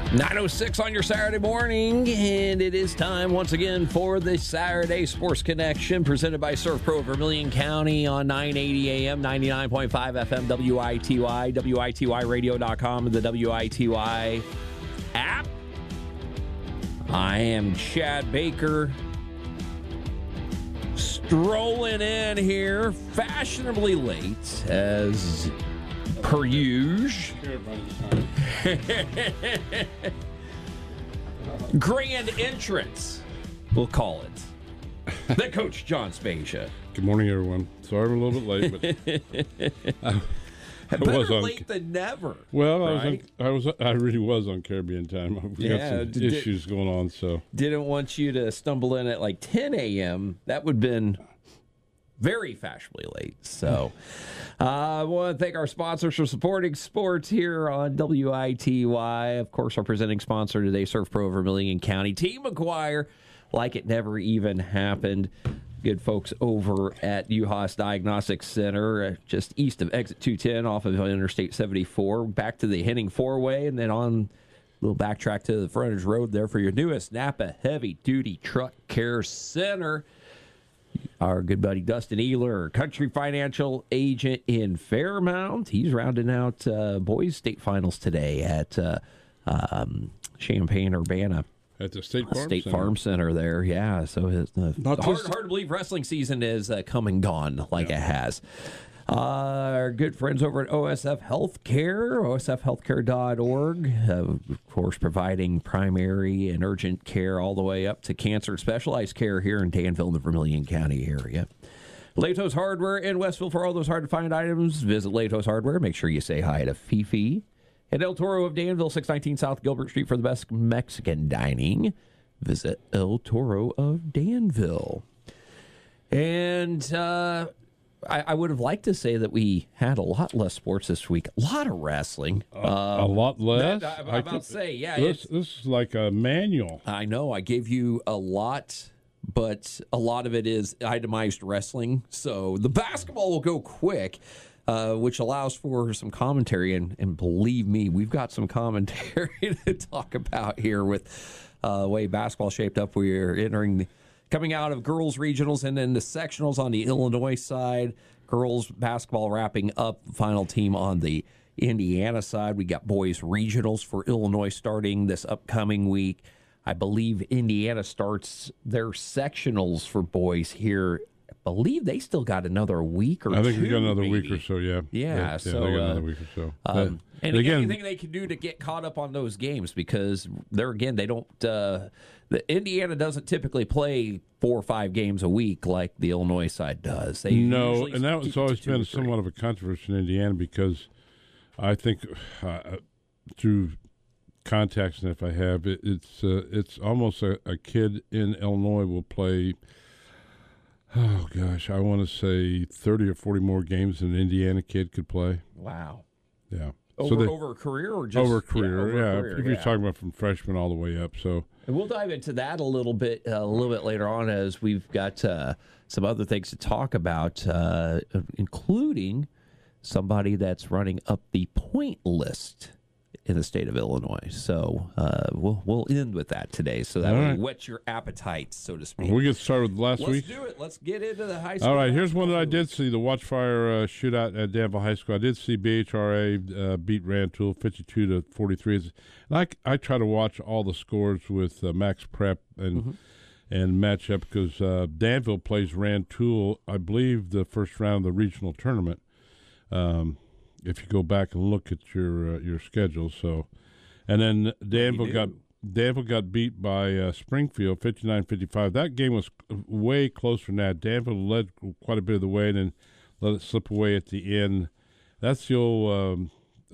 9:06 on your Saturday morning, and it is time once again for the Saturday Sports Connection presented by Surf Pro Vermilion County on 980 AM, 99.5 FM, WITY, WITYradio.com, and the WITY app. I am Chad Baker, strolling in here fashionably late as per usual. Grand entrance, we'll call it. The Coach John Spezia. Good morning, everyone. Sorry I'm a little bit late, but Better late than never. Well, right? I really was on Caribbean time. We got some issues going on, so didn't want you to stumble in at like 10 a.m. That would have been very fashionably late. So I want to thank our sponsors for supporting sports here on WITY. Of course, our presenting sponsor today, Surf Pro Vermilion County. Team McGuire, like it never even happened. Good folks over at UHAS Diagnostic Center, just east of exit 210 off of Interstate 74, back to the Henning Four-Way, and then on a little backtrack to the frontage road there for your newest Napa Heavy Duty Truck Care Center. Our good buddy Dustin Ehler, country financial agent in Fairmount. He's rounding out boys state finals today at Champaign-Urbana. At the State Farm Center there, yeah. So his, hard to believe wrestling season is come and gone like it has. Our good friends over at OSF Healthcare, osfhealthcare.org, of course, providing primary and urgent care all the way up to cancer specialized care here in Danville and the Vermilion County area. Latos Hardware in Westville for all those hard-to-find items. Visit Latos Hardware. Make sure you say hi to Fifi. And El Toro of Danville, 619 South Gilbert Street for the best Mexican dining. Visit El Toro of Danville. And I would have liked to say that we had a lot less sports this week. A lot of wrestling. A lot less? I'm about to say, yeah. This is like a manual. I know. I gave you a lot, but a lot of it is itemized wrestling. So the basketball will go quick. Which allows for some commentary, and believe me, we've got some commentary to talk about here with the way basketball shaped up. We're coming out of girls regionals and then the sectionals on the Illinois side. Girls basketball wrapping up, final team on the Indiana side. We got boys regionals for Illinois starting this upcoming week. I believe Indiana starts their sectionals for boys here. I believe they still got another week or two. I think we got another maybe. week or so, yeah. Yeah, so they got another week or so. And again, anything they can do to get caught up on those games, because they don't. The Indiana doesn't typically play 4 or 5 games a week like the Illinois side does. No, and that was always been somewhat of a controversy in Indiana, because I think through contacts, and if I have, it's almost a kid in Illinois will play. Oh, gosh, I want to say 30 or 40 more games than an Indiana kid could play. Wow. Yeah. Over a career or just? Over a career, yeah. If you're talking about from freshman all the way up. So, and we'll dive into that a little bit later on, as we've got some other things to talk about, including somebody that's running up the point list in the state of Illinois. So we'll end with that today, so that will whet your appetite, so to speak. We get started with last week. Let's do it. Let's get into the high school. All right, here's one that I did see, the Watchfire shootout at Danville High School. I did see BHRA beat Rantoul 52-43. And I try to watch all the scores with Max Prep and match up, because Danville plays Rantoul, I believe, the first round of the regional tournament. If you go back and look at your schedule, so, and then Danville got beat by Springfield 59-55. That game was way closer than that. Danville led quite a bit of the way and then let it slip away at the end. That's the old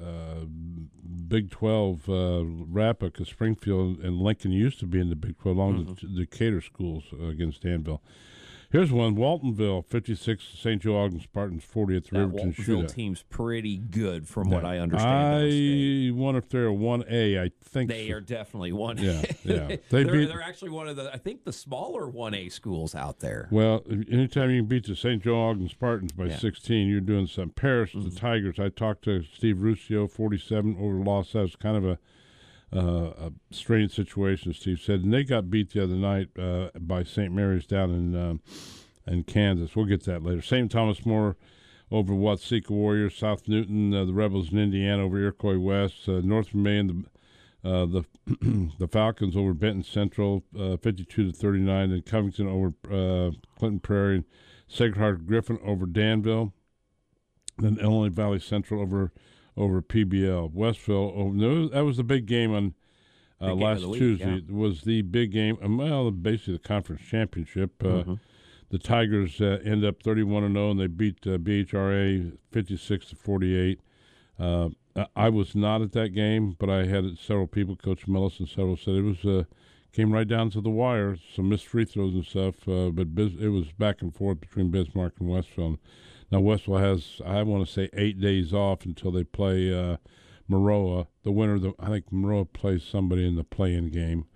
Big 12 wrap-up, because Springfield and Lincoln used to be in the Big 12 along with the Decatur schools against Danville. Here's one: Waltonville 56, St. Joe Ogden Spartans 40 at the Riverton Shootout. Waltonville team's pretty good, from what I understand. I wonder if they're a 1A. I think they are definitely 1A. Yeah. They're actually one of the smaller 1A schools out there. Well, anytime you can beat the St. Joe Ogden Spartans by 16, you're doing something. Paris, the Tigers. I talked to Steve Ruscio, 47 over loss. That was kind of a strange situation, Steve said. And they got beat the other night by St. Mary's down in Kansas. We'll get to that later. St. Thomas More over Watseka Warriors. South Newton, the Rebels in Indiana over Iroquois West. North Maine, the Falcons over Benton Central, 52-39. And Covington over Clinton Prairie. And Sacred Heart Griffin over Danville. Then Illinois Valley Central over PBL. Westville over. That was the big game on last Tuesday. Yeah. It was the big game. Well, basically the conference championship. The Tigers end up 31-0, and they beat BHRA 56-48. I was not at that game, but I had several people. Coach Millis and several said it was came right down to the wire. Some missed free throws and stuff, but it was back and forth between Bismarck and Westville. Now Westville has, I want to say, 8 days off until they play Maroa. The winner, I think Maroa plays somebody in the play-in game.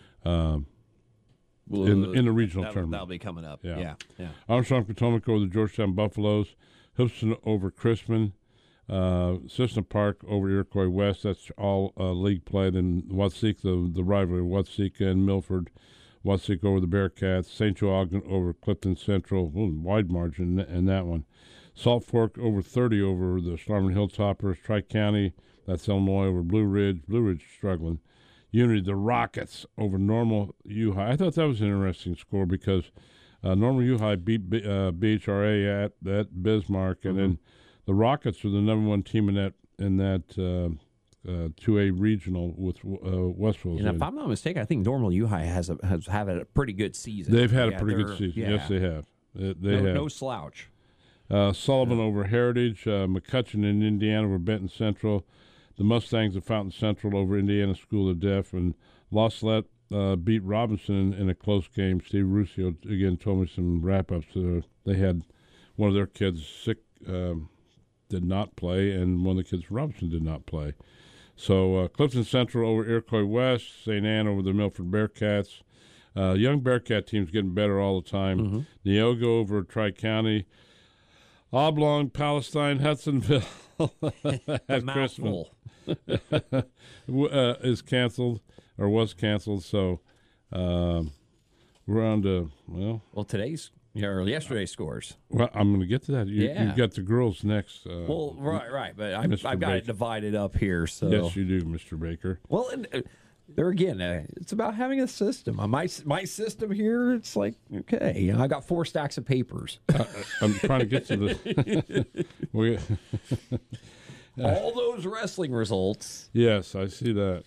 In the regional tournament. That'll be coming up. Yeah. Armstrong Potomac over the Georgetown Buffaloes. Houston over Chrisman. Cissna Park over Iroquois West. That's all league play. Then Watseka, the rivalry, Watseka and Milford. Watseka over the Bearcats. St. Joe Ogden over Clifton Central. Wide margin in that one. Salt Fork over 30 over the Schlarman Hilltoppers. Tri-County, that's Illinois over Blue Ridge. Blue Ridge struggling. Unity, the Rockets over Normal U High. I thought that was an interesting score because Normal U High beat BHRA at Bismarck, and then the Rockets are the number one team in that 2A regional with Westville. And if I'm not mistaken, I think Normal U High has had a pretty good season. They've had a pretty good season. Yeah. Yes, they have. They have. No slouch. Sullivan over Heritage. McCutcheon in Indiana over Benton Central. The Mustangs of Fountain Central over Indiana School of Deaf, and La Salette beat Robinson in a close game. Steve Ruscio, again, told me some wrap-ups. They had one of their kids sick, did not play, and one of the kids from Robinson did not play. So Clifton Central over Iroquois West, St. Anne over the Milford Bearcats. Young Bearcat team's getting better all the time. Neoga over Tri-County. Oblong, Palestine, Hudsonville at Christmas is canceled or was canceled. So we're on to yesterday's scores. Well, I'm going to get to that. You've got the girls next. Right. But I've got it divided up here. So yes, you do, Mr. Baker. Well, and there again, it's about having a system. My system here, it's like, okay, I got 4 stacks of papers. I'm trying to get to the all those wrestling results. Yes, I see that.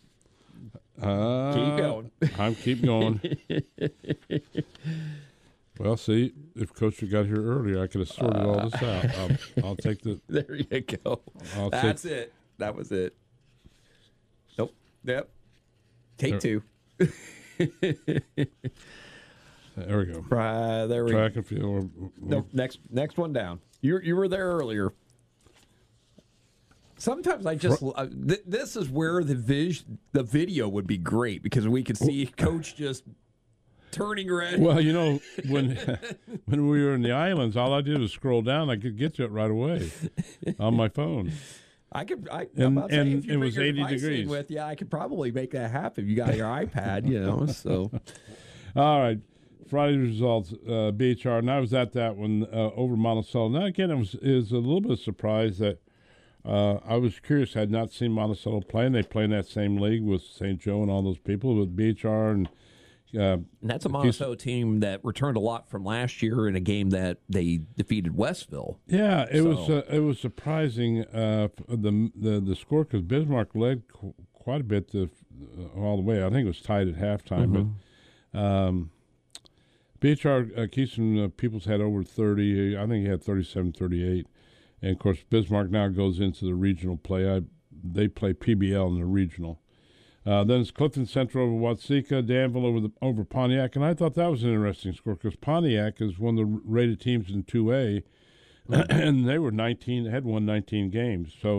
Keep going. I'm keep going. Well, see, if Coach had got here earlier, I could have sorted all this out. I'll take the. There you go. That's it. That was it. Nope. Yep. Take 2. There we go. There we go. Track and field. No, next one down. You were there earlier. Sometimes I just this is where the video would be great because we could see Coach just turning red. Well, when we were in the islands, all I did was scroll down. I could get to it right away on my phone. If it was 80 degrees. I could probably make that happen. You got your iPad, so. All right. Friday's results, BHR, and I was at that one over Monticello. Now, again, it was a little bit of surprise that I was curious. I had not seen Monticello play, and they play in that same league with St. Joe and all those people with BHR and that's a Monticello team that returned a lot from last year in a game that they defeated Westville. Yeah, it was surprising the score because Bismarck led quite a bit all the way. I think it was tied at halftime, but BHR Keystone Peoples had over 30. I think he had 37-38, and of course Bismarck now goes into the regional play. They play PBL in the regional. Then it's Clifton Central over Watseka, Danville over Pontiac, and I thought that was an interesting score because Pontiac is one of the rated teams in 2A, and they were 19, had won 19 games. So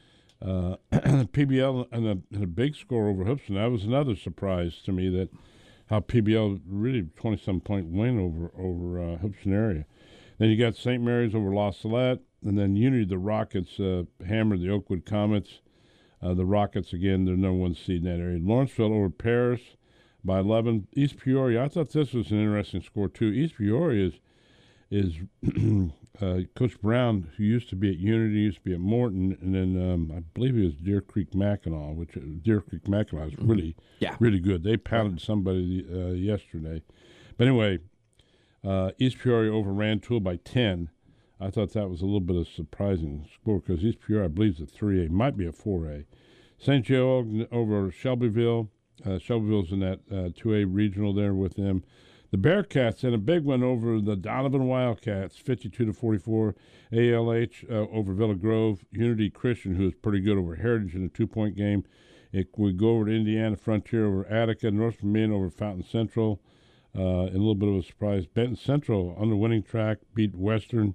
PBL and a big score over Hoopson. That was another surprise to me that how PBL really 20-some point win over Hoopson area. Then you got St. Mary's over La Salette, and then Unity, the Rockets hammered the Oakwood Comets. The Rockets, again, they're number 1 seed in that area. Lawrenceville over Paris by 11. East Peoria, I thought this was an interesting score, too. East Peoria is Coach Brown, who used to be at Unity, used to be at Morton, and then I believe he was Deer Creek Mackinac, which Deer Creek Mackinac is really, really good. They pounded somebody yesterday. But anyway, East Peoria over Rantoul by 10. I thought that was a little bit of a surprising score because East Peoria, I believe, is a 3A, might be a 4A. St. Joe over Shelbyville. Shelbyville's in that 2A regional there with them. The Bearcats in a big one over the Donovan Wildcats, 52-44. ALH over Villa Grove. Unity Christian, who is pretty good over Heritage in a 2-point game. We go over to Indiana Frontier over Attica. North Vermillion over Fountain Central. And a little bit of a surprise. Benton Central on the winning track beat Western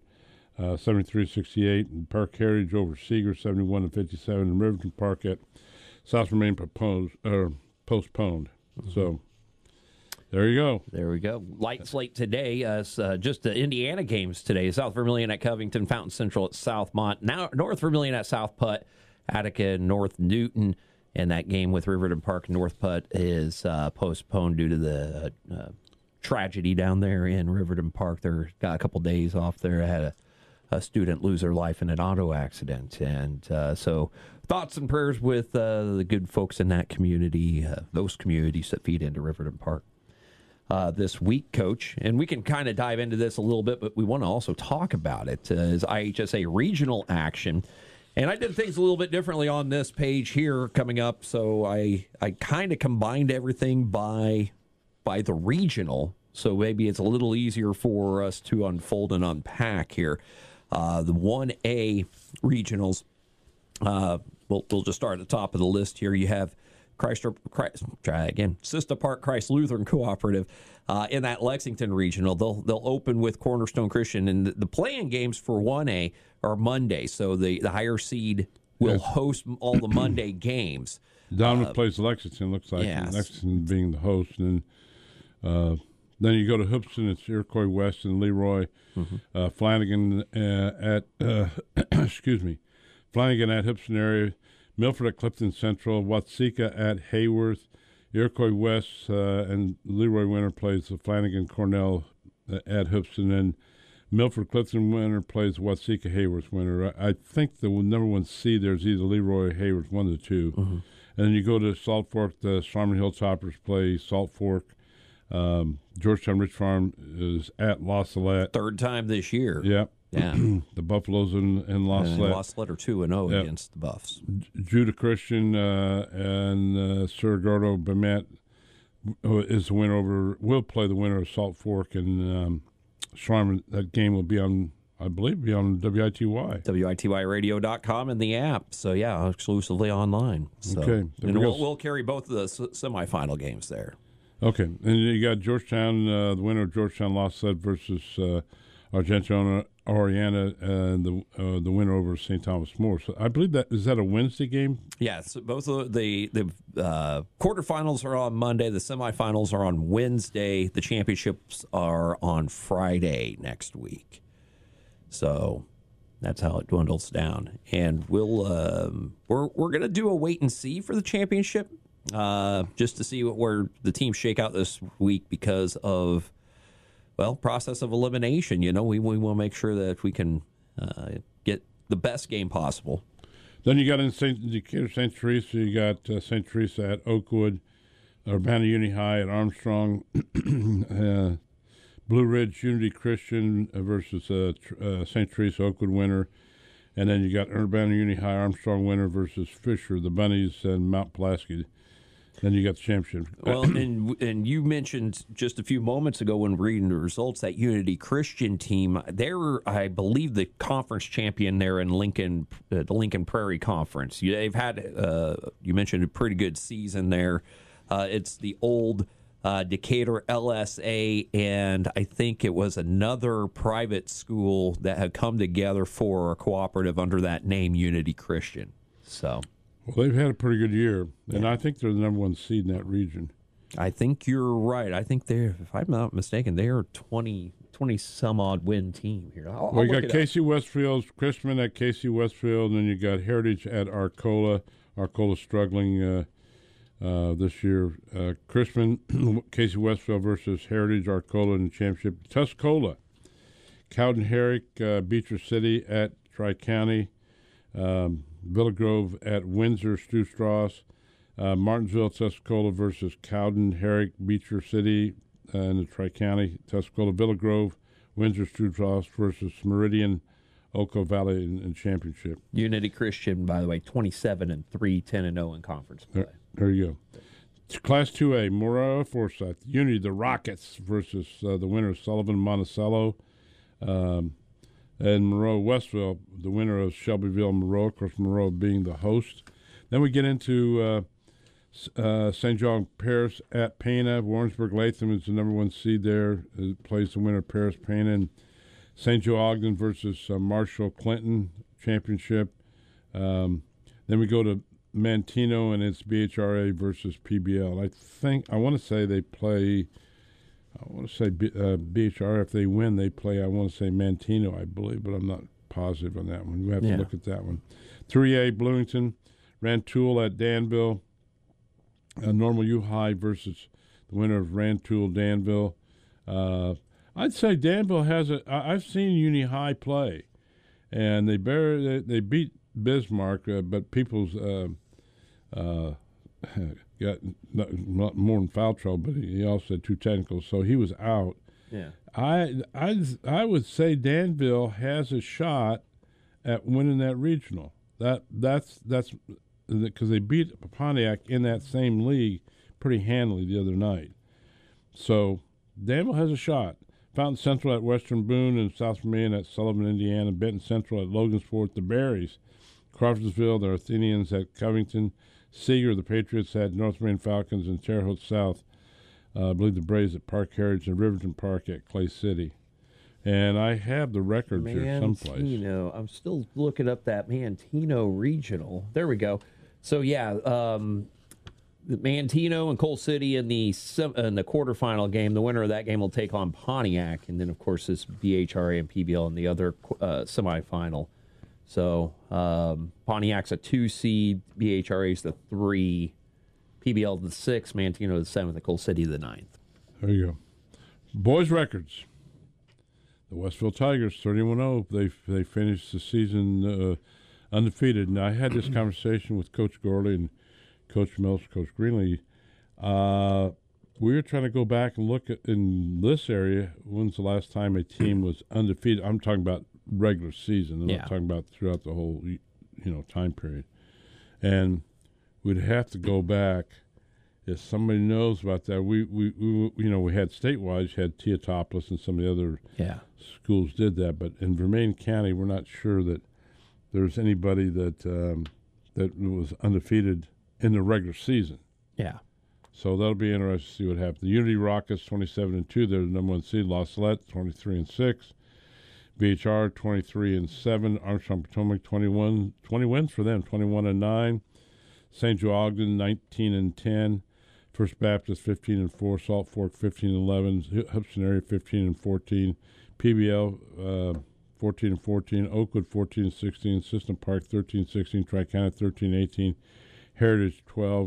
73-68. And Park Heritage over Seeger 71-57. And Riverton Park at South Vermillion postponed. So there you go. There we go. Light slate today. Just the Indiana games today. South Vermillion at Covington, Fountain Central at Southmont. Now North Vermillion at South Putt, Attica, North Newton. And that game with Riverton Park, North Putt is postponed due to the tragedy down there in Riverton Park. They got a couple days off there. Had a student lose their life in an auto accident. And so thoughts and prayers with the good folks in that community, those communities that feed into Riverton Park. This week, Coach, and we can kind of dive into this a little bit, but we want to also talk about it, is IHSA regional action. And I did things a little bit differently on this page here coming up, so I kind of combined everything by the regional, so maybe it's a little easier for us to unfold and unpack here. The 1A regionals, we'll just start at the top of the list here. You have Sister Park Christ Lutheran Cooperative in that Lexington regional. They'll open with Cornerstone Christian, and the playing games for 1A are Monday, so the higher seed will host all the Monday games. Donovan plays Lexington, looks like. Yes. Lexington being the host, and then you go to Hoopeston. It's Iroquois West and Leroy. Flanagan at Flanagan at Hoopeston area. Milford at Clifton Central, Watseka at Hayworth, Iroquois West, and Leroy Winter plays the Flanagan Cornell at Hoopeston, and Milford Clifton Winter plays Watseka Hayworth Winter. I think the number 1 seed there is either Leroy or Hayworth, one of the two. And then you go to Salt Fork, the Sharman Hilltoppers play Salt Fork. Georgetown Rich Farm is at La Salette. Third time this year. Yep. Yeah. The Buffaloes in La Salette. La Salette are 2-0 against the Buffs. Judah Christian and Sir Gordo Bemet is the winner over. Will play the winner of Salt Fork and Sharman. That game will be on, I believe, on WITY. WITYradio.com and the app. So, yeah, exclusively online. So, okay. And we'll carry both of the semifinal games there. Okay. And you got Georgetown, the winner of Georgetown La Salette versus Argentona Oriana, and the winner over St. Thomas More. So I believe is that a Wednesday game? Yes, both of the quarterfinals are on Monday. The semifinals are on Wednesday. The championships are on Friday next week. So that's how it dwindles down. And we're going to do a wait and see for the championship, just to see where the teams shake out this week because of, well, process of elimination. You know, we want to make sure that we can get the best game possible. Then you got in Decatur, St. Teresa, you got St. Teresa at Oakwood, Urbana Uni High at Armstrong, Blue Ridge Unity Christian versus St. Teresa Oakwood winner. And then you got Urbana Uni High Armstrong winner versus Fisher, the Bunnies, and Mount Pulaski. Then you got the championship. Well, and you mentioned just a few moments ago when reading the results, that Unity Christian team, they're, I believe, the conference champion there in Lincoln, the Lincoln Prairie Conference. They've had, you mentioned, a pretty good season there. It's the old Decatur LSA, and I think it was another private school that had come together for a cooperative under that name, Unity Christian. So... Well, they've had a pretty good year, and I think they're the number 1 seed in that region. I think you're right. I think they're, if I'm not mistaken, they're a 20-some-odd win team here. You got Casey Westfield, Christman at Casey Westfield, and then you got Heritage at Arcola. Arcola struggling this year. Chrisman, Casey Westfield versus Heritage Arcola in the championship. Tuscola, Cowden Herrick, Beecher City at Tri-County. Villa Grove at Windsor, Stu Strauss. Martinsville, Tuscola versus Cowden Herrick, Beecher City in the Tri-County. Tuscola, Villa Grove, Windsor, Stu Strauss versus Meridian, Oco Valley in championship. Unity Christian, by the way, 27-3, 10-0 in conference play. There you go. Class 2A, Moroa, Forsyth. Unity, the Rockets versus the winner of Sullivan, Monticello. And Monroe, Westville, the winner of Shelbyville, Monroe. Of course, Monroe being the host. Then we get into St. John Paris at Pana. Warrensburg Latham is the number 1 seed there. It plays the winner of Paris Pana. And St. Joe Ogden versus Marshall Clinton championship. Then we go to Manteno, and it's BHRA versus PBL. I want to say they play. BHRA. If they win, they play. I want to say Manteno, I believe, but I'm not positive on that one. We have to look at that one. 3A Bloomington, Rantoul at Danville. Normal U High versus the winner of Rantoul Danville. I'd say Danville has a. I've seen Uni High play, and they beat Bismarck, but Peoples got not more than foul trouble, but he also had 2 technicals, so he was out. Yeah, I would say Danville has a shot at winning that regional. That's because they beat Pontiac in that same league pretty handily the other night. So Danville has a shot. Fountain Central at Western Boone, and South Vermillion at Sullivan, Indiana. Benton Central at Logansport, the Berries. Crawfordsville, the Athenians at Covington. Seeger, the Patriots at North Main Falcons, and Terre Haute South, I believe the Braves at Park Heritage, and Riverton Park at Clay City. And I have the records here someplace. Manteno. I'm still looking up that Manteno regional. There we go. So, Manteno and Coal City in the quarterfinal game. The winner of that game will take on Pontiac. And then, of course, this BHRA and PBL in the other semifinal. So, Pontiac's a 2 seed, BHRA's the 3, PBL the 6, Manteno the 7th, and Coal City the 9th. There you go. Boys records. The Westville Tigers, 31-0. They finished the season undefeated. And I had this conversation with Coach Gorley and Coach Mills, Coach Greenlee. We were trying to go back and look at, in this area, when's the last time a team was undefeated? I'm talking about regular season. I'm not talking about throughout the whole, time period. And we'd have to go back. If somebody knows about that, we had statewide, had Teotopolis and some of the other schools did that, but in Vermilion County, we're not sure that there's anybody that was undefeated in the regular season. Yeah. So that'll be interesting to see what happens. The Unity Rockets 27-2, they're the number 1 seed. La Salette 23-6. BHR 23-7. Armstrong Potomac 20 wins for them, 21-9. St. Joe Ogden 19-10. First Baptist 15-4. Salt Fork 15-11. Hudson area 15-14. PBL 14-14. Oakwood 14-16. System Park 13-16. Tri-County 13-18. Heritage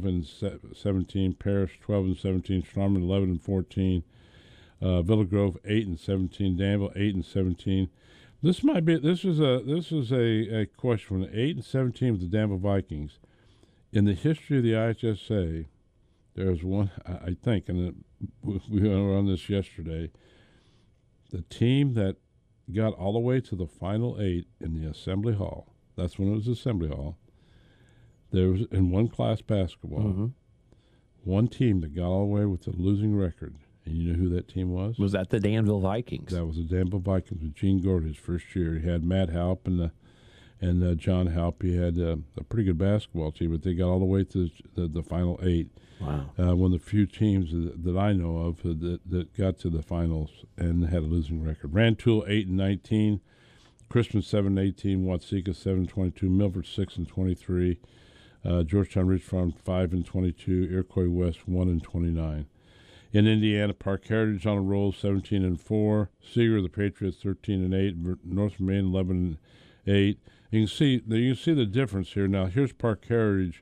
12-17. Paris 12-17. Straumann 11-14. Villa Grove 8-17. Danville 8-17. This is a question from the 8-17 with the Danville Vikings. In the history of the IHSA, there's one, I think, and we were on this yesterday, the team that got all the way to the final 8 in the Assembly Hall, that's when it was Assembly Hall, there was, in one class basketball, one team that got all the way with a losing record. And you know who that team was? Was that the Danville Vikings? That was the Danville Vikings with Gene Gord his first year. He had Matt Halp and John Halp. He had a pretty good basketball team, but they got all the way to the final 8. Wow. One of the few teams that I know of that got to the finals and had a losing record. Rantoul 8-19, Crispin 7-18, Watseka 7-22, Milford 6-23, Georgetown Ridge Farm 5-22, Iroquois West 1-29. In Indiana, Park Heritage on a roll, 17-4. Seeger, the Patriots, 13-8. North Maine, 11-8. You can see the difference here. Now, here's Park Heritage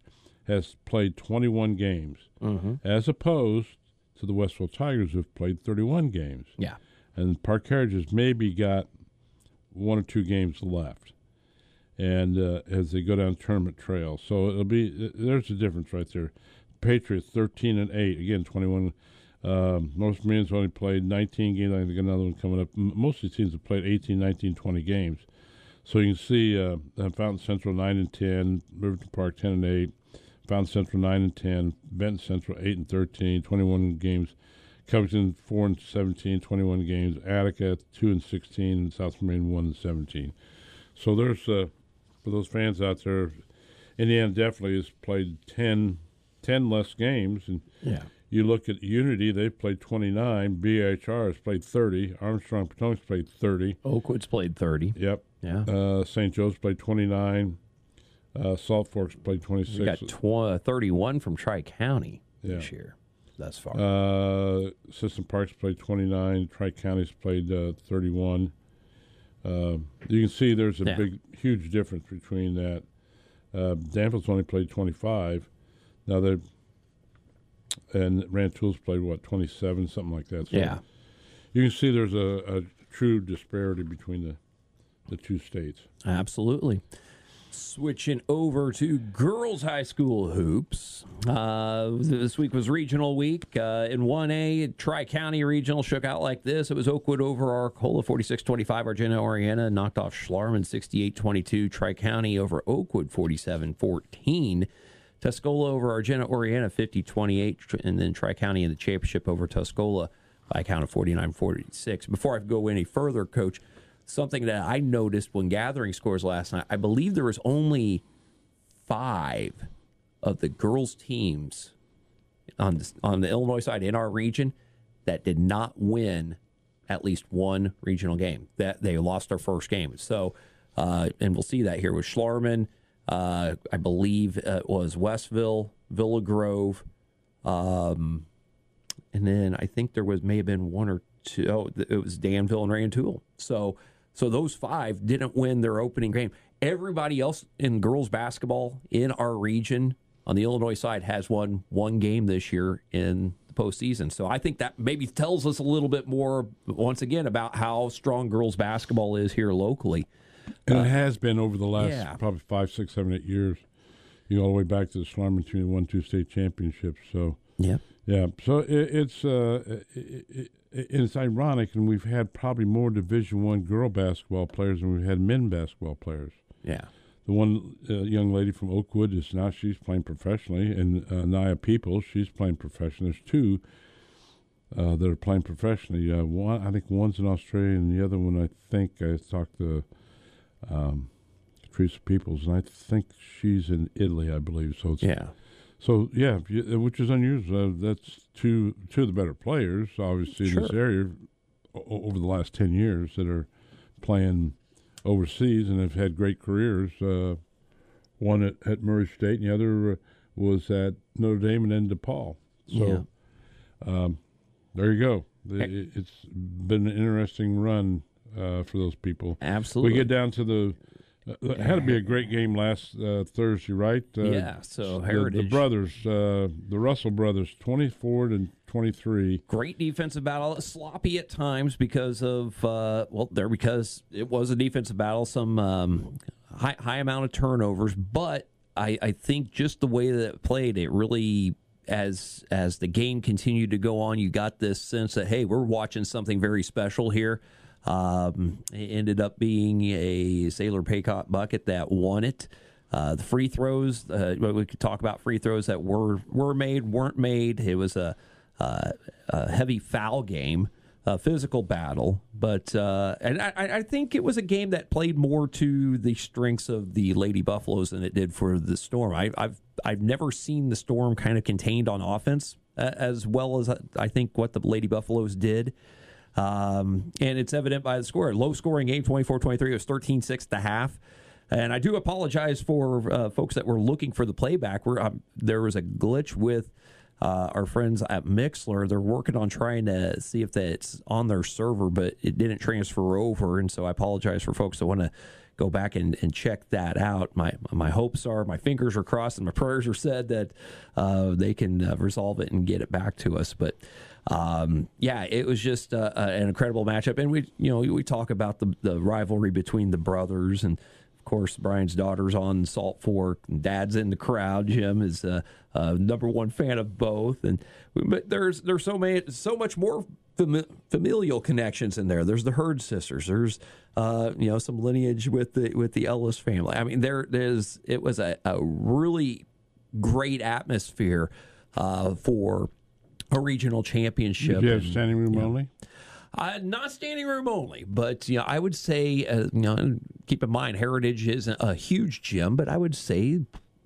has played 21 games, as opposed to the Westville Tigers, who've played 31 games. Yeah. And Park Heritage maybe got 1 or 2 games left, and as they go down tournament trail. So there's a difference right there. Patriots 13-8, again 21. Most Marines only played 19 games. I think they got another one coming up. Most of the teams have played 18, 19, 20 games. So you can see Fountain Central 9-10, Riverton Park 10-8, Fountain Central 9-10, Benton Central 8-13, 21 games. Covington 4-17, 21 games. Attica 2-16, and South Marine 1-17. So there's for those fans out there, Indiana definitely has played 10 less games, and you look at Unity, they've played 29. BHR has played 30. Armstrong Potomac's played 30. Oakwood's played 30. Yep. Yeah. St. Joe's played 29. Salt Fork's played 26. We got 31 from Tri-County this year thus far. System Park's played 29. Tri-County's played 31. You can see there's a huge difference between that. Danville's only played 25. Now and Rantoul's played, 27, something like that. So you can see there's a true disparity between the two states. Absolutely. Switching over to girls' high school hoops. This week was regional week. In 1A, Tri-County Regional shook out like this. It was Oakwood over Arcola 46-25. Argenta Oriana knocked off Schlarman 68-22. Tri-County over Oakwood 47-14. Tuscola over Argenta Oriana 50-28. And then Tri-County in the championship over Tuscola by a count of 49-46. Before I go any further, Coach, something that I noticed when gathering scores last night, I believe there was only 5 of the girls' teams on the Illinois side in our region that did not win at least one regional game. That they lost their first game. So, and we'll see that here with Schlarman. I believe it was Westville, Villa Grove, and then I think there may have been 1 or 2. Oh, it was Danville and Rantoul. So those 5 didn't win their opening game. Everybody else in girls basketball in our region on the Illinois side has won one game this year in the postseason. So I think that maybe tells us a little bit more, once again, about how strong girls basketball is here locally. And it has been over the last probably 5, 6, 7, 8 years. All the way back to the Schlarman team who won 2 state championships. So So it's ironic, and we've had probably more Division I girl basketball players than we've had men basketball players. Yeah. The one young lady from Oakwood she's playing professionally, and Naya Peoples, she's playing professionally. There's 2 that are playing professionally. One, I think one's in Australia, and the other one, I think I talked to Teresa Peoples, and I think she's in Italy, I believe. So it's, So which is unusual. That's two of the better players, obviously, in this area over the last 10 years that are playing overseas and have had great careers. One at Murray State, and the other was at Notre Dame and then DePaul. So there you go. It's been an interesting run for those people. Absolutely. We get down to it had to be a great game last Thursday, right? So Heritage. The brothers, the Russell brothers, 24-23. Great defensive battle. Sloppy at times because of, because it was a defensive battle. Some high amount of turnovers. But I think just the way that it played, it really, as the game continued to go on, you got this sense that, hey, we're watching something very special here. It ended up being a Sailor Paycott bucket that won it. The free throws, we could talk about free throws that were made, weren't made. It was a heavy foul game, a physical battle. But and I think it was a game that played more to the strengths of the Lady Buffaloes than it did for the Storm. I've never seen the Storm kind of contained on offense as well as I think what the Lady Buffaloes did. And it's evident by the score. Low-scoring game, 24-23. It was 13-6 at the half. And I do apologize for folks that were looking for the playback. There was a glitch with our friends at Mixler. They're working on trying to see if that's on their server, but it didn't transfer over. And so I apologize for folks that want to go back and check that out. My hopes are, my fingers are crossed, and my prayers are said that they can resolve it and get it back to us. But it was just an incredible matchup, and we talk about the rivalry between the brothers, and of course Brian's daughter's on Salt Fork, and Dad's in the crowd. Jim is number one fan of both, but there's so much more familial connections in there. There's the Hurd sisters. There's some lineage with the Ellis family. I mean, it was a really great atmosphere for a regional championship. Did you have standing room only? Not standing room only, but I would say keep in mind Heritage isn't a huge gym, but I would say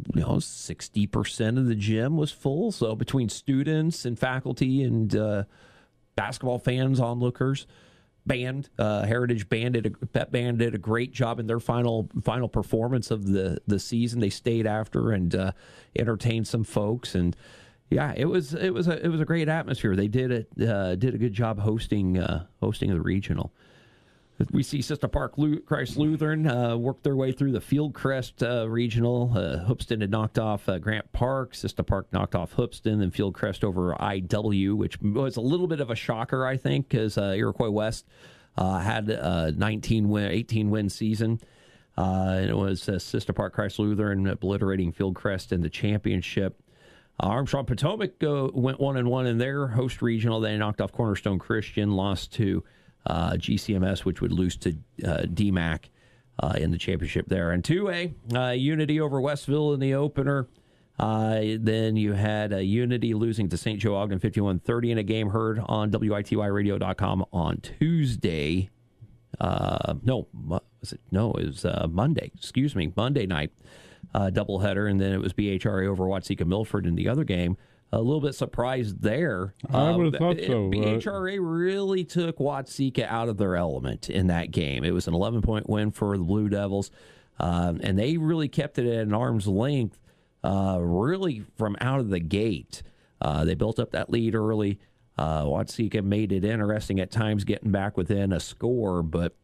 60% of the gym was full. So between students and faculty and basketball fans, onlookers, Heritage Pep Band did a great job in their final performance of the season. They stayed after and entertained some folks, and it was a great atmosphere. They did a good job hosting the regional. We see Sister Park Christ Lutheran work their way through the Fieldcrest regional. Hoopston had knocked off Grant Park. Sister Park knocked off Hoopston, and Fieldcrest over IW, which was a little bit of a shocker, I think, because Iroquois West had a 18-win season. And it was Sister Park Christ Lutheran obliterating Fieldcrest in the championship. Armstrong Potomac went 1-1 in their host regional. They knocked off Cornerstone Christian, lost to GCMS, which would lose to DMAC in the championship there. And 2A, Unity over Westville in the opener. Then you had Unity losing to St. Joe Ogden 51-30 in a game heard on WITYradio.com on Tuesday. It was Monday. Excuse me, Monday night doubleheader, and then it was BHRA over Watseka Milford in the other game. A little bit surprised there. I would have thought so. BHRA really took Watseka out of their element in that game. It was an 11-point win for the Blue Devils, and they really kept it at an arm's length, really from out of the gate. They built up that lead early. Watseka made it interesting at times, getting back within a score, but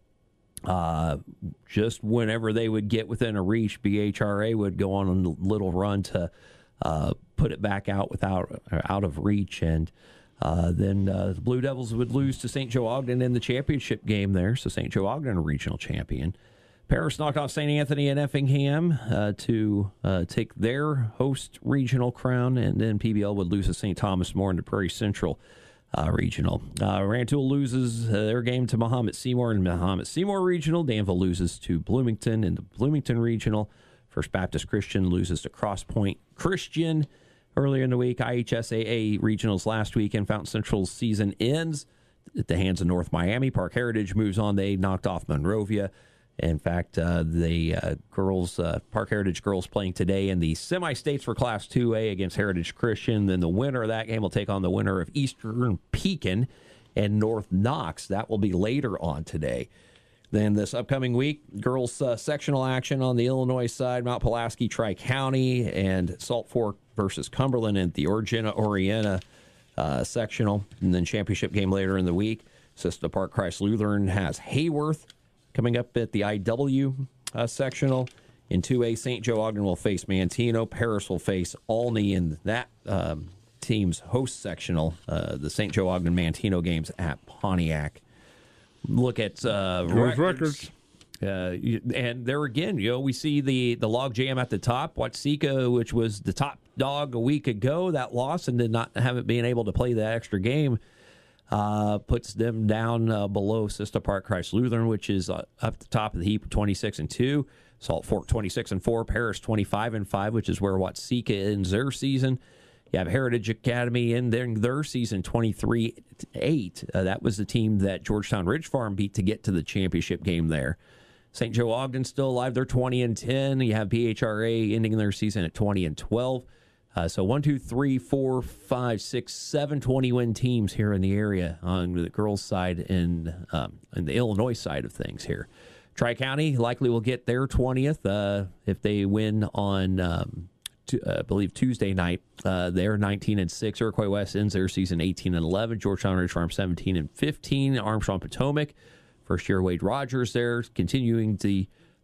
just whenever they would get within a reach, BHRA would go on a little run to put it back out of reach, and then the Blue Devils would lose to St. Joe Ogden in the championship game there. So St. Joe Ogden, a regional champion. Paris knocked off St. Anthony and Effingham to take their host regional crown, and then PBL would lose to St. Thomas More in the Prairie Central regional. Rantoul loses their game to Mahomet Seymour in Mahomet Seymour regional. Danville loses to Bloomington in the Bloomington regional. First Baptist Christian loses to Cross Point Christian earlier in the week. IHSAA regionals last weekend. Fountain Central's season ends at the hands of North Miami. Park Heritage moves on. They knocked off Monrovia. In fact, the Park Heritage girls playing today in the semi-states for Class 2A against Heritage Christian. Then the winner of that game will take on the winner of Eastern Pekin and North Knox. That will be later on today. Then this upcoming week, girls sectional action on the Illinois side, Mount Pulaski, Tri-County, and Salt Fork versus Cumberland in the Oriena sectional. And then championship game later in the week. Sister Park Christ Lutheran has Hayworth coming up at the IW sectional. In 2A, St. Joe Ogden will face Manteno. Paris will face Olney in that team's host sectional. The St. Joe Ogden Manteno games at Pontiac. Look at records. And there again, we see the log jam at the top. Watseka, which was the top dog a week ago, that loss and did not have it being able to play that extra game, puts them down below Sister Park Christ Lutheran, which is up the top of the heap, 26-2. Salt Fork 26-4. Paris 25-5, which is where Watseka ends their season. You have Heritage Academy ending their season 23-8. That was the team that Georgetown Ridge Farm beat to get to the championship game there. St. Joe Ogden still alive. They're 20-10. You have BHRA ending their season at 20-12. So 1, 2, 3, 4, 5, 6, 7 20-win teams here in the area on the girls' side and the Illinois side of things here. Tri-County likely will get their 20th if they win on I believe Tuesday night. They're 19-6. Iroquois West ends their season 18-11. Georgetown Ridge Farm 17-15. Armstrong Potomac, first year Wade Rogers there, continuing the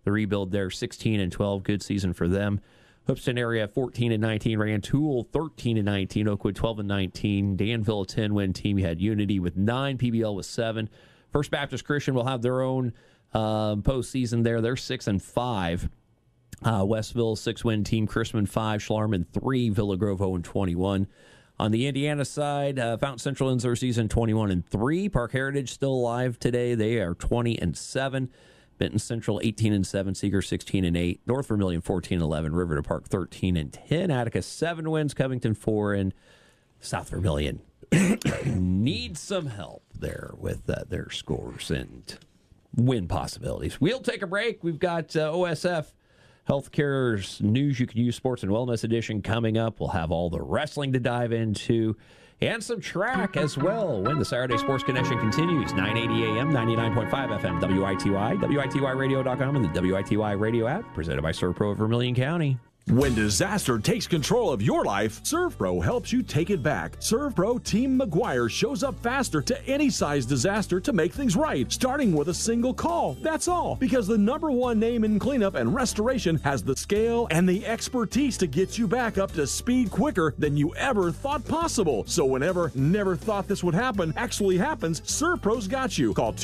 the rebuild there, 16-12, good season for them. Hoopeston area 14-19, Rantoul 13-19, Oakwood 12-19, Danville a 10-win team. You had Unity with 9, PBL with 7. First Baptist Christian will have their own postseason there. They're 6-5. Westville 6-win team, Chrisman 5, Schlarman 3, Villa Grove 0-21. On the Indiana side, Fountain Central ends their season 21-3. Park Heritage still alive today. They are 20-7. Benton Central 18-7, Seeger 16-8, North Vermilion 14-11, River to Park 13-10, Attica 7 wins, Covington 4, and South Vermilion needs some help there with their scores and win possibilities. We'll take a break. We've got OSF Healthcare's News You Can Use Sports and Wellness Edition coming up. We'll have all the wrestling to dive into and some track as well when the Saturday Sports Connection continues. 980 AM, 99.5 FM, WITY, WITYradio.com, and the WITY radio app, presented by ServPro of Vermilion County. When disaster takes control of your life, ServPro helps you take it back. ServPro Team McGuire shows up faster to any size disaster to make things right, starting with a single call. That's all. Because the #1 name in cleanup and restoration has the scale and the expertise to get you back up to speed quicker than you ever thought possible. So whenever never thought this would happen actually happens, ServPro's got you. Call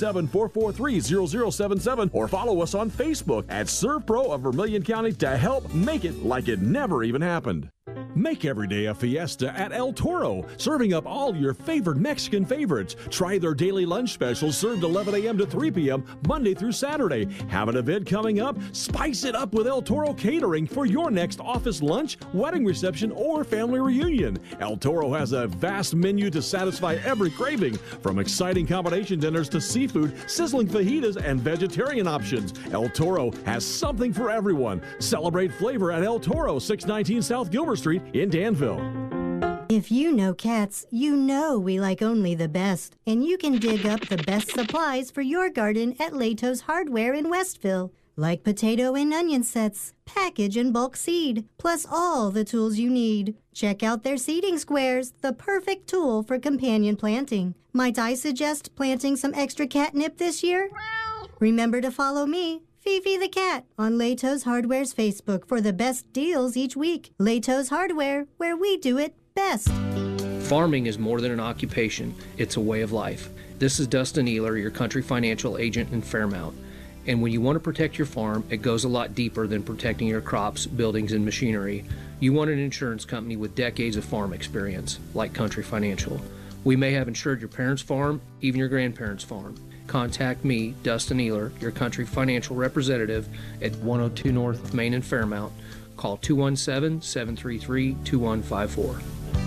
217-443-0077 or follow us on Facebook at ServPro of Vermilion County to help make it like it never even happened. Make every day a fiesta at El Toro, serving up all your favorite Mexican favorites. Try their daily lunch specials served 11 a.m. to 3 p.m. Monday through Saturday. Have an event coming up? Spice it up with El Toro Catering for your next office lunch, wedding reception, or family reunion. El Toro has a vast menu to satisfy every craving, from exciting combination dinners to seafood, sizzling fajitas, and vegetarian options. El Toro has something for everyone. Celebrate flavor at El Toro, 619 South Gilbert Street in Danville. If you know cats, you know we like only the best. And you can dig up the best supplies for your garden at Lato's Hardware in Westville. Like potato and onion sets, package and bulk seed, plus all the tools you need. Check out their seeding squares, the perfect tool for companion planting. Might I suggest planting some extra catnip this year? Remember to follow me, Fifi the Cat, on Lato's Hardware's Facebook for the best deals each week. Lato's Hardware, where we do it best. Farming is more than an occupation. It's a way of life. This is Dustin Ehler, your country financial agent in Fairmount. And when you want to protect your farm, it goes a lot deeper than protecting your crops, buildings, and machinery. You want an insurance company with decades of farm experience, like Country Financial. We may have insured your parents' farm, even your grandparents' farm. Contact me, Dustin Ehler, your country financial representative at 102 North Main in Fairmount. Call 217-733-2154.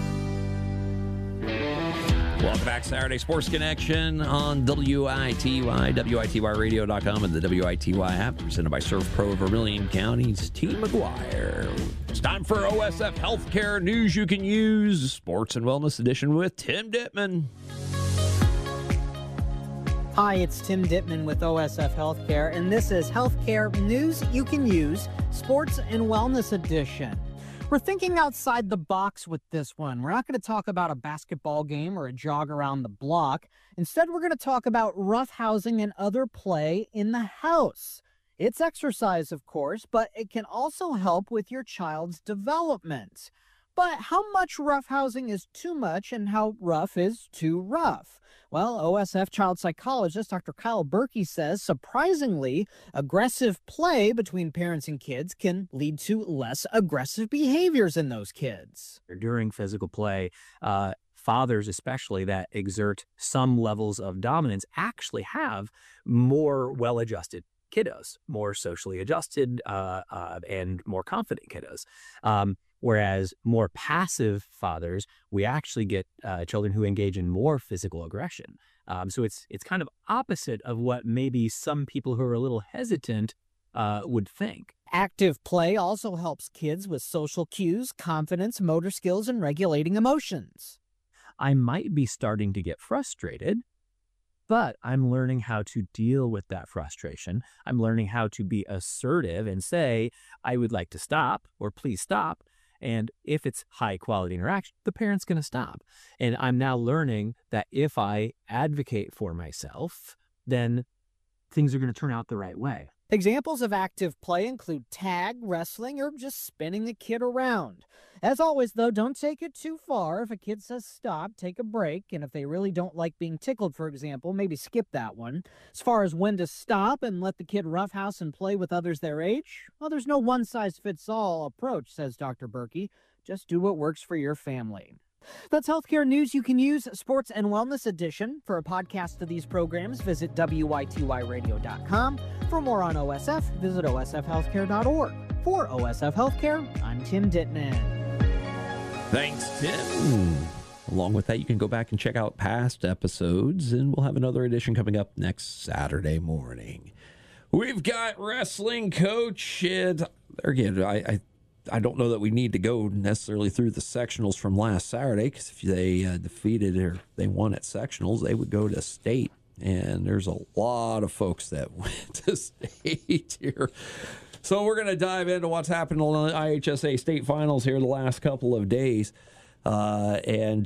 Welcome back, Saturday Sports Connection on WITY, WITYradio.com, and the WITY app, presented by ServPro of Vermilion County's Team McGuire. It's time for OSF Healthcare News You Can Use, Sports and Wellness Edition with Tim Dittman. Hi, it's Tim Dittman with OSF Healthcare, and this is Healthcare News You Can Use, Sports and Wellness Edition. We're thinking outside the box with this one. We're not going to talk about a basketball game or a jog around the block. Instead, we're going to talk about roughhousing and other play in the house. It's exercise, of course, but it can also help with your child's development. But how much roughhousing is too much and how rough is too rough? Well, OSF child psychologist Dr. Kyle Berkey says, surprisingly, aggressive play between parents and kids can lead to less aggressive behaviors in those kids. During physical play, fathers especially that exert some levels of dominance actually have more well-adjusted kiddos, more socially adjusted and more confident kiddos. Whereas more passive fathers, we actually get children who engage in more physical aggression. So it's kind of opposite of what maybe some people who are a little hesitant would think. Active play also helps kids with social cues, confidence, motor skills, and regulating emotions. I might be starting to get frustrated, but I'm learning how to deal with that frustration. I'm learning how to be assertive and say, I would like to stop, or please stop. And if it's high quality interaction, the parent's going to stop. And I'm now learning that if I advocate for myself, then things are going to turn out the right way. Examples of active play include tag, wrestling, or just spinning the kid around. As always, though, don't take it too far. If a kid says stop, take a break, and if they really don't like being tickled, for example, maybe skip that one. As far as when to stop and let the kid roughhouse and play with others their age, well, there's no one-size-fits-all approach, says Dr. Berkey. Just do what works for your family. That's healthcare news you can use, Sports and Wellness Edition. For a podcast of these programs, visit WITYradio.com. For more on OSF, visit osfhealthcare.org. For OSF Healthcare, I'm Tim Dittman. Thanks, Tim. Along with that, you can go back and check out past episodes, and we'll have another edition coming up next Saturday morning. We've got wrestling coach, and again, I don't know that we need to go necessarily through the sectionals from last Saturday, because if they defeated or they won at sectionals, they would go to state. And there's a lot of folks that went to state here. So we're going to dive into what's happened on the IHSA state finals here the last couple of days. I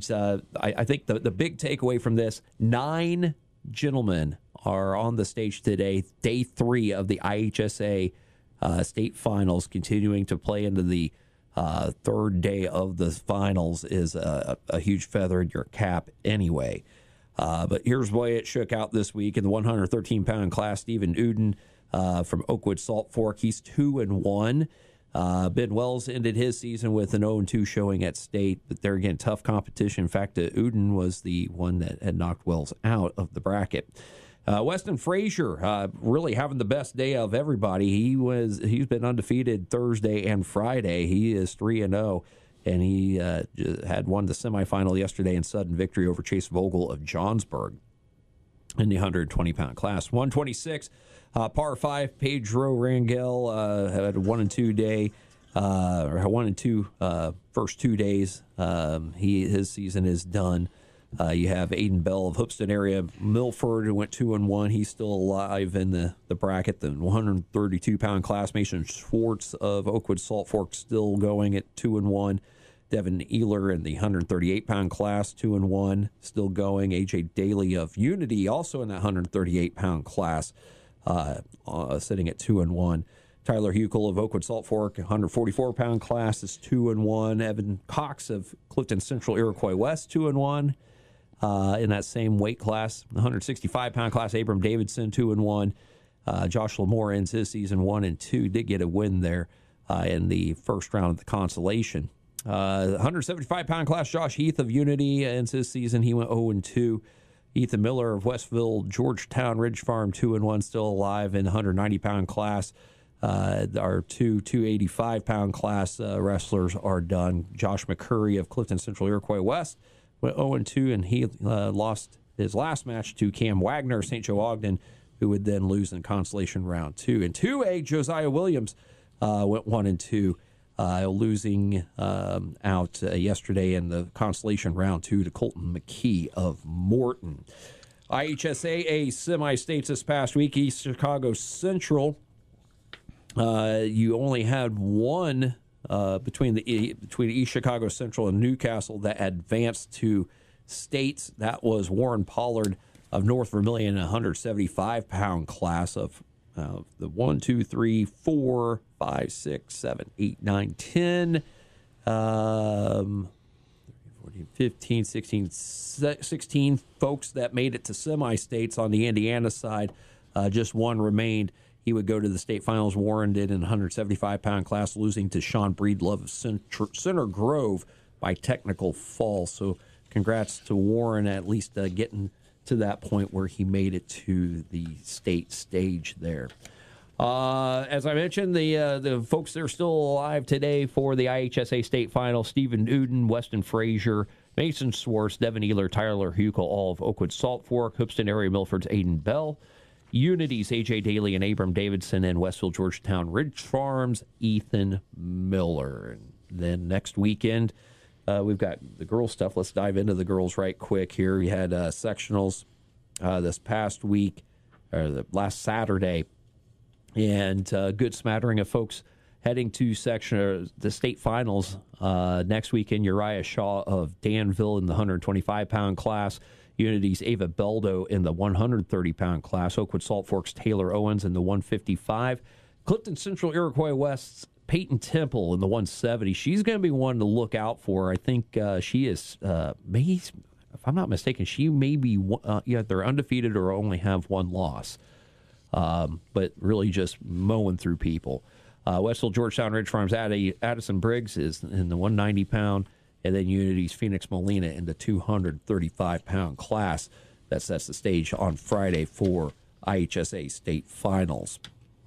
think the big takeaway from this, 9 gentlemen are on the stage today, day 3 of the IHSA state finals, continuing to play into the third day of the finals is a huge feather in your cap anyway. But here's the way it shook out this week. In the 113-pound class, Stephen Uden from Oakwood Salt Fork, he's 2-1. Ben Wells ended his season with an 0-2 showing at state, but there again, tough competition. In fact, Uden was the one that had knocked Wells out of the bracket. Weston Frazier really having the best day of everybody. He's been undefeated Thursday and Friday. He is 3-0, and he had won the semifinal yesterday in sudden victory over Chase Vogel of Johnsburg in the 120-pound class. 126 par 5. Pedro Rangel had a 1-2 day, or 1-2 first 2 days. His season is done. You have Aiden Bell of Hoopston area, Milford, who went 2-1. He's still alive in the bracket. The 132-pound class, Mason Schwartz of Oakwood Salt Fork, still going at 2-1. Devin Ehler in the 138-pound class, 2-1, still going. AJ Daly of Unity, also in that 138-pound class, sitting at 2-1. Tyler Huckel of Oakwood Salt Fork, 144-pound class, is 2-1. Evan Cox of Clifton Central Iroquois West, 2-1. In that same weight class, 165-pound class, Abram Davidson, 2-1. Josh Lamore ends his season 1-2. Did get a win there in the first round of the consolation. 175-pound class, Josh Heath of Unity ends his season. He went 0-2. Ethan Miller of Westville, Georgetown Ridge Farm, 2-1, still alive in the 190-pound class. Our 285-pound class wrestlers are done. Josh McCurry of Clifton Central Iroquois West went 0-2, and he lost his last match to Cam Wagner, St. Joe Ogden, who would then lose in consolation round 2. In 2A, Josiah Williams went 1-2, losing out yesterday in the consolation round 2 to Colton McKee of Morton. IHSAA semi-states this past week, East Chicago Central. You only had one between East Chicago Central and Newcastle that advanced to states. That was Warren Pollard of North Vermilion, a 175-pound class of the 1, 2, 3, 4, 5, 6, 7, 8, 9, 10, 14, 15, 16 folks that made it to semi-states on the Indiana side. Just one remained. He would go to the state finals. Warren did in the 175-pound class, losing to Sean Breedlove of Center Grove by technical fall. So congrats to Warren at least getting to that point where he made it to the state stage there. As I mentioned, the folks that are still alive today for the IHSA state final, Stephen Uden, Weston Frazier, Mason Swartz, Devin Ehler, Tyler Huckel, all of Oakwood Salt Fork, Hoopston area, Milford's Aiden Bell, Unity's A.J. Daly and Abram Davidson, and Westville Georgetown Ridge Farms, Ethan Miller. And then next weekend, we've got the girls' stuff. Let's dive into the girls right quick here. We had sectionals this past week, or last Saturday, and good smattering of folks heading to the state finals next weekend. Uriah Shaw of Danville in the 125-pound class. Unity's Ava Beldo in the 130-pound class. Oakwood Salt Fork's Taylor Owens in the 155. Clifton Central Iroquois West's Peyton Temple in the 170. She's going to be one to look out for. I think she is, maybe, if I'm not mistaken, she may be they're undefeated or only have one loss. But really just mowing through people. Westville Georgetown Ridge Farms Addison Briggs is in the 190-pound, and then Unity's Phoenix Molina in the 235-pound class. That sets the stage on Friday for IHSA state finals.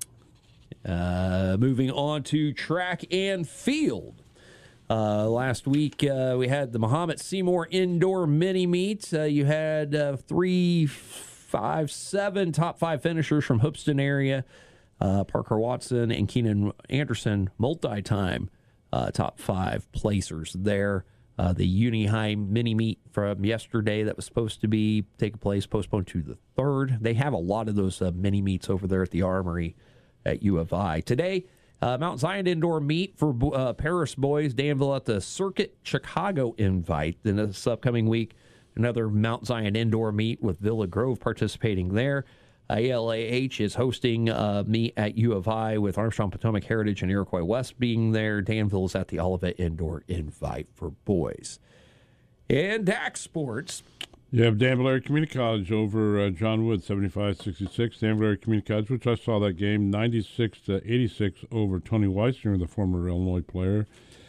Moving on to track and field. Last week, we had the Mahomet Seymour Indoor Mini Meet. You had 3, 5, 7 top 5 finishers from Hoopeston area. Parker Watson and Keenan Anderson, multi-time top 5 placers there. The Uni High Mini Meet from yesterday that was supposed to take place, postponed to the 3rd. They have a lot of those mini meets over there at the Armory at U of I. Today, Mount Zion Indoor Meet for Paris boys. Danville at the Circuit Chicago invite. Then this upcoming week, another Mount Zion Indoor Meet with Villa Grove participating there. ALAH is hosting a meet at U of I with Armstrong Potomac Heritage and Iroquois West being there. Danville is at the Olivet Indoor invite for boys. And DAC Sports. You have Danville Area Community College over John Wood, 75-66. Danville Area Community College, which I saw that game, 96-86 over Tony Weissner, the former Illinois player,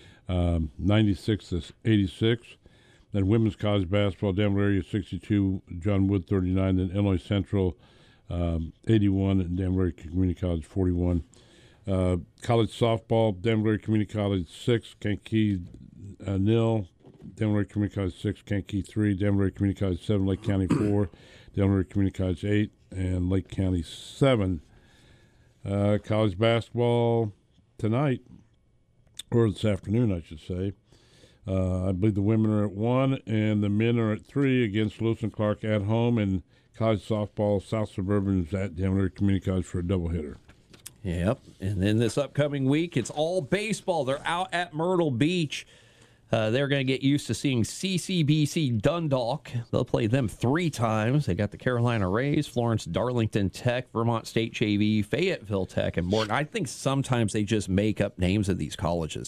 96-86. Then women's college basketball, Danville Area 62, John Wood 39. Then Illinois Central 81, and Danville Area Community College 41. College softball, Danville Area Community College 6, Kankakee 0. Danville Area Community College 6, Kankakee 3, Danville Area Community College 7, Lake County 4, Danville Area Community College 8, and Lake County 7. College basketball tonight, or this afternoon, I should say. I believe the women are at 1, and the men are at 3 against Lewis and Clark at home, and college softball, South Suburban is at Danville Area Community College for a doubleheader. Yep, and then this upcoming week, it's all baseball. They're out at Myrtle Beach. They're going to get used to seeing CCBC Dundalk. They'll play them 3 times. They got the Carolina Rays, Florence Darlington Tech, Vermont State JV, Fayetteville Tech, and Morton. I think sometimes they just make up names of these colleges.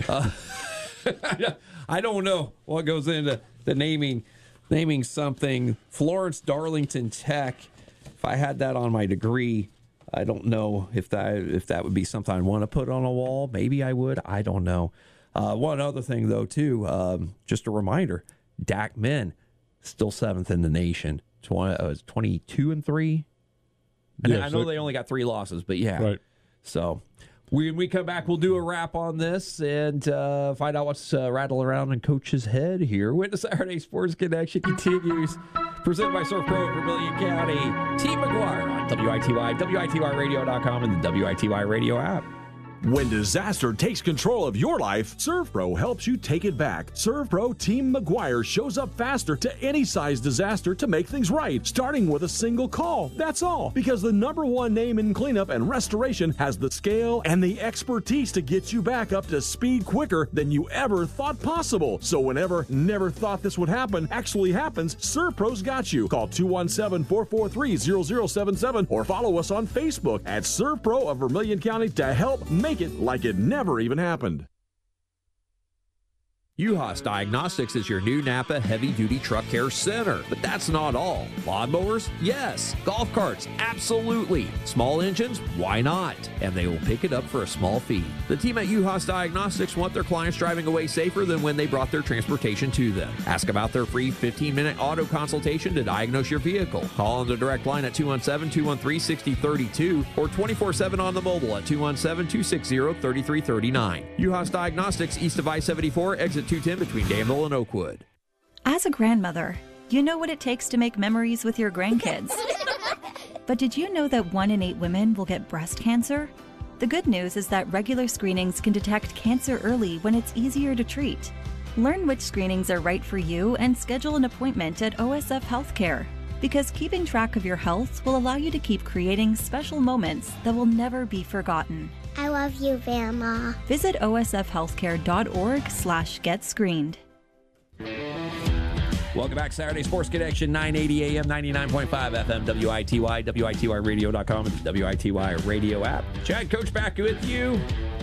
I don't know what goes into the naming something. Florence Darlington Tech, if I had that on my degree, I don't know if that would be something I'd want to put on a wall. Maybe I would. I don't know. One other thing, though, too, just a reminder, DAC men still 7th in the nation, 22-3. Yes, I know they only got 3 losses, but yeah. Right. So when we come back, we'll do a wrap on this and find out what's rattling around in Coach's head here. When the Saturday Sports Connection continues, presented by Surf Pro of Vermilion County. Team McGuire on WITY, WITYradio.com, and the WITY Radio app. When disaster takes control of your life, ServPro helps you take it back. ServPro Team McGuire shows up faster to any size disaster to make things right, starting with a single call. That's all. Because the #1 name in cleanup and restoration has the scale and the expertise to get you back up to speed quicker than you ever thought possible. So whenever never thought this would happen actually happens, ServPro's got you. Call 217-443-0077 or follow us on Facebook at ServPro of Vermilion County to help make it like it never even happened. Uhas Diagnostics is your new Napa heavy-duty truck care center. But that's not all. Lawnmowers? Yes. Golf carts? Absolutely. Small engines? Why not? And they will pick it up for a small fee. The team at Uhas Diagnostics want their clients driving away safer than when they brought their transportation to them. Ask about their free 15-minute auto consultation to diagnose your vehicle. Call on the direct line at 217-213-6032 or 24/7 on the mobile at 217-260-3339. Uhas Diagnostics, east of I-74, exit 210 between Danville and Oakwood. As a grandmother, you know what it takes to make memories with your grandkids. But did you know that 1 in 8 women will get breast cancer? The good news is that regular screenings can detect cancer early when it's easier to treat. Learn which screenings are right for you and schedule an appointment at OSF Healthcare. Because keeping track of your health will allow you to keep creating special moments that will never be forgotten. I love you, Grandma. Visit osfhealthcare.org/getscreened. Welcome back, Saturday Sports Connection, 980 AM, 99.5 FM, WITY, WITYradio.com, and the WITY radio app. Chad, Coach, back with you.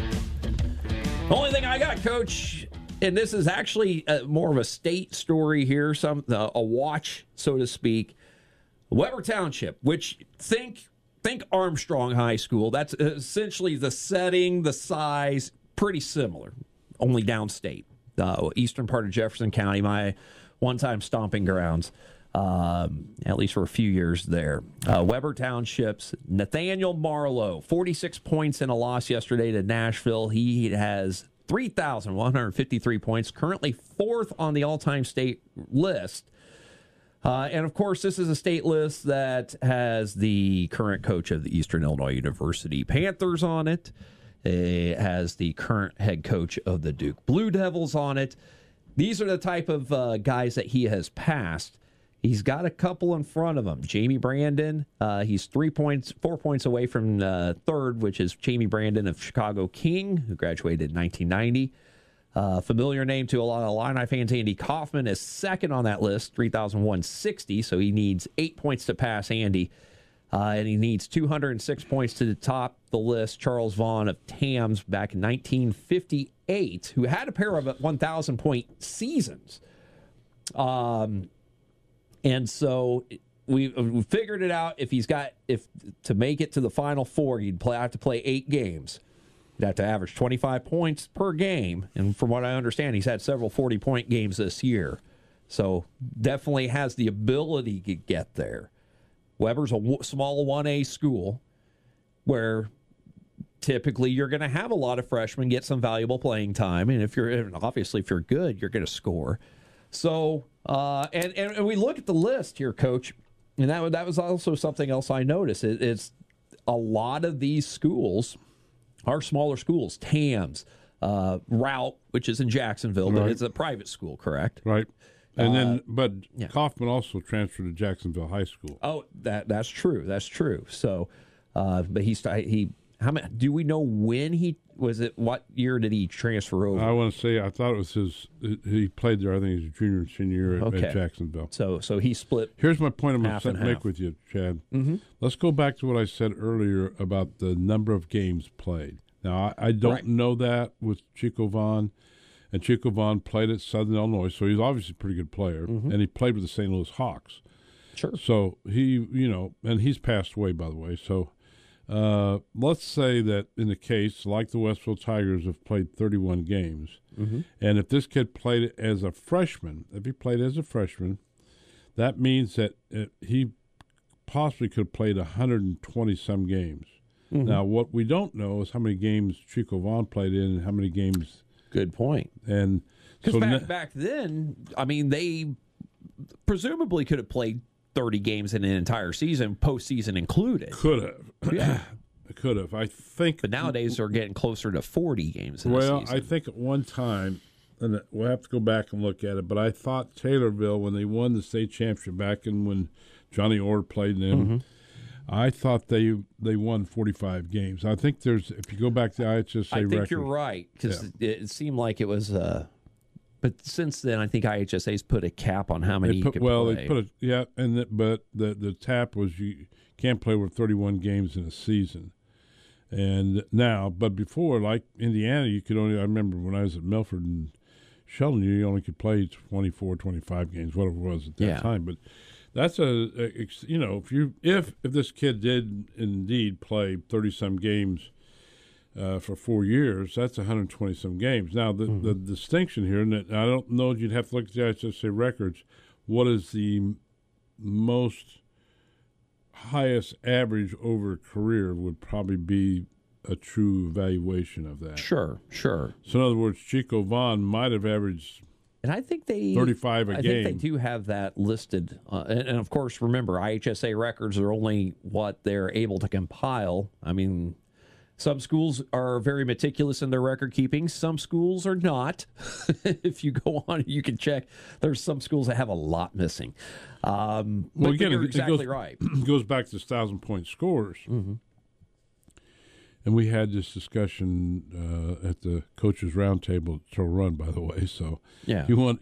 Only thing I got, Coach, and this is actually more of a state story here, a watch, so to speak. Weber Township, which think Armstrong High School. That's essentially the setting, the size, pretty similar, only downstate. Eastern part of Jefferson County, my one-time stomping grounds, at least for a few years there. Weber Township's Nathaniel Marlowe, 46 points in a loss yesterday to Nashville. He has 3,153 points, currently fourth on the all-time state list. And, of course, this is a state list that has the current coach of the Eastern Illinois University Panthers on it. It has the current head coach of the Duke Blue Devils on it. These are the type of guys that he has passed. He's got a couple in front of him. Jamie Brandon, he's 4 points away from third, which is Jamie Brandon of Chicago King, who graduated in 1990. Familiar name to a lot of Illini fans. Andy Kaufman is second on that list, 3,160, so he needs 8 points to pass Andy. And he needs 206 points to top the list. Charles Vaughn of Tams back in 1958, who had a pair of 1,000-point seasons. And so we figured it out. If to make it to the Final Four, he'd have to play 8 games. He'd have to average 25 points per game. And from what I understand, he's had several 40-point games this year. So definitely has the ability to get there. Weber's a small 1A school where typically you're going to have a lot of freshmen get some valuable playing time. And if you're good, you're going to score. So, and we look at the list here, Coach, and that was also something else I noticed. It's a lot of these schools are smaller schools. Tams, Route, which is in Jacksonville, but it's a private school, correct? Right. And Kaufman also transferred to Jacksonville High School. Oh, that's true. That's true. So, but how many? Do we know when he was it? What year did he transfer over? I want to say I thought it was he played there. I think his junior and senior year at Jacksonville. So he split. Here's my point I'm going to make with you, Chad. Mm-hmm. Let's go back to what I said earlier about the number of games played. Now I don't know that with Chico Vaughn. And Chico Vaughn played at Southern Illinois, so he's obviously a pretty good player. Mm-hmm. And he played with the St. Louis Hawks. Sure. So he, and he's passed away, by the way. So let's say that in the case, like the Westville Tigers have played 31 games, mm-hmm. and if this kid played as a freshman, that means that he possibly could have played 120-some games. Mm-hmm. Now, what we don't know is how many games Chico Vaughn played in and how many games. Good point. And because back then, I mean, they presumably could have played 30 games in an entire season, postseason included. Could have. Yeah. Could have. I think. But nowadays they're getting closer to 40 games in a season. Well, I think at one time, and we'll have to go back and look at it, but I thought Taylorville, when they won the state championship back in when Johnny Orr played them, mm-hmm. I thought they won 45 games. I think if you go back to the IHSA record. I think you're right, because it seemed like it was but since then, I think IHSA's put a cap on how many you can play. They put but the tap was you can't play with 31 games in a season. And now, but before, like Indiana, you could only, I remember when I was at Milford and Sheldon, you only could play 24, 25 games, whatever it was at that time. But that's if this kid did indeed play 30-some games for 4 years, that's 120-some games. Now, the distinction here, and I don't know, you'd have to look at the IHSA records, what is the most highest average over a career would probably be a true evaluation of that. Sure. So, in other words, Chico Vaughn might have averaged and I think 35 a game. I think they do have that listed. And of course, remember, IHSA records are only what they're able to compile. I mean, some schools are very meticulous in their record keeping. Some schools are not. If you go on, you can check. There's some schools that have a lot missing. But again, you're exactly right. It goes back to 1,000-point scores. Mm-hmm. And we had this discussion at the coaches' roundtable to run, by the way. So yeah, you want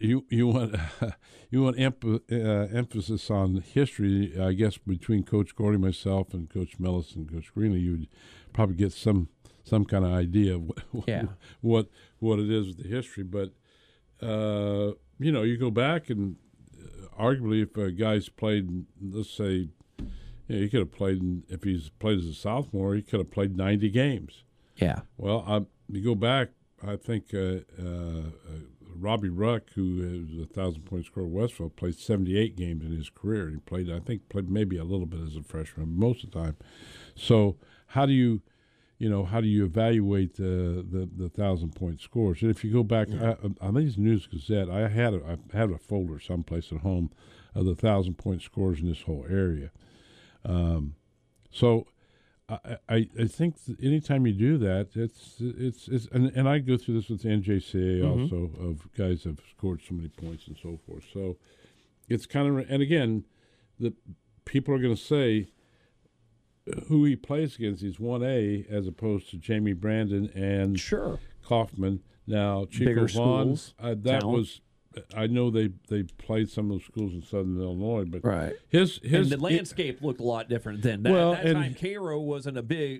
emphasis on history. I guess between Coach Gordy, myself, and Coach Mellis and Coach Greenlee, you would probably get some kind of idea of what it is with the history. But you go back and arguably, if a guy's played, let's say. Yeah, he could have played, if he's played as a sophomore, he could have played 90 games. Yeah. Well, you go back, I think Robbie Ruck, who is a 1,000-point scorer at Westville, played 78 games in his career. He played maybe a little bit as a freshman, most of the time. So how do you evaluate the 1,000-point scores? And if you go back, I think it's News Gazette. I had a folder someplace at home of the 1,000-point scores in this whole area. So I think anytime you do that, it's and I go through this with the NJCAA also, of guys have scored so many points and so forth. So it's kind of, and again, the people are going to say who he plays against. He's 1A as opposed to Jamie Brandon and Kaufman. Now Chico Vaughn, I know they played some of those schools in Southern Illinois, but his and the landscape looked a lot different then. That time Cairo wasn't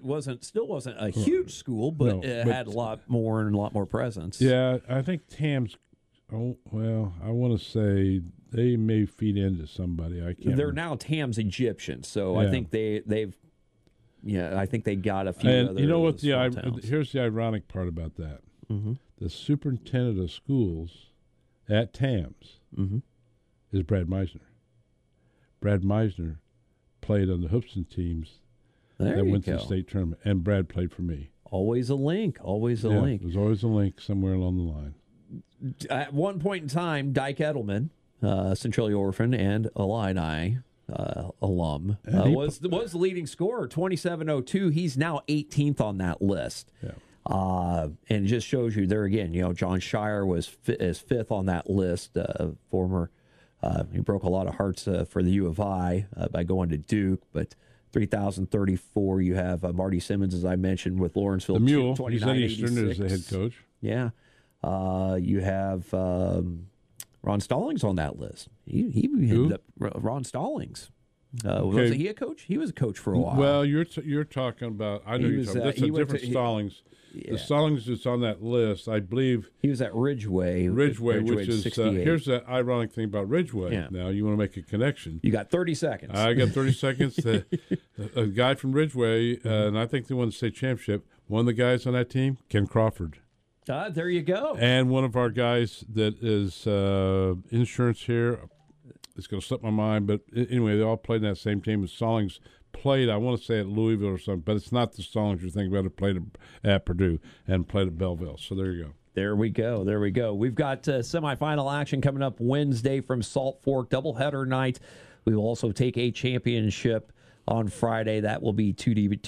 a huge school, but it had a lot more presence. Yeah, I think Tam's. Oh well, I want to say they may feed into somebody. I can't. They're now Tam's Egyptian, so I think they've. Yeah, I think they got a few. And other you know what? towns. Here's the ironic part about that. Mm-hmm. The superintendent of schools at TAMS is Brad Meisner. Brad Meisner played on the Hoopson teams that went to the state tournament, and Brad played for me. Always a link. Always a link. There's always a link somewhere along the line. At one point in time, Dyke Edelman, Centralia Orphan and Illini alum, was the leading scorer, 27.02. He's now 18th on that list. Yeah. And it just shows you there again, John Shire was fifth on that list, former, he broke a lot of hearts for the U of I by going to Duke, but 3,034, you have Marty Simmons, as I mentioned, with Lawrenceville. The Mule, he's at Eastern as the head coach. Yeah. You have Ron Stallings on that list. He ended up, Ron Stallings. Was he a coach? He was a coach for a while. Well, you're talking about, I know you're talking about, that's a different Stallings. Yeah. The Stallings that's on that list, I believe. He was at Ridgeway. Which is, here's the ironic thing about Ridgeway. Yeah. Now, you want to make a connection. You got 30 seconds. I got 30 seconds. A guy from Ridgeway, and I think they won the state championship. One of the guys on that team, Ken Crawford. There you go. And one of our guys that is insurance here, it's going to slip my mind, but anyway, they all played in that same team. The Stallings played, I want to say, at Louisville or something, but it's not the Stallings you're thinking about who played at Purdue and played at Belleville. So there you go. There we go. We've got semifinal action coming up Wednesday from Salt Fork, doubleheader night. We will also take a championship on Friday. That will be to be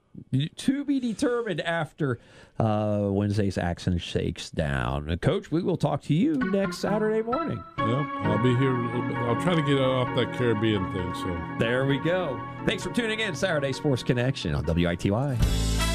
determined after Wednesday's action shakes down. Coach, we will talk to you next Saturday morning. Yeah, I'll be here a little bit. I'll try to get off that Caribbean thing. So there we go. Thanks for tuning in. Saturday Sports Connection on WITY.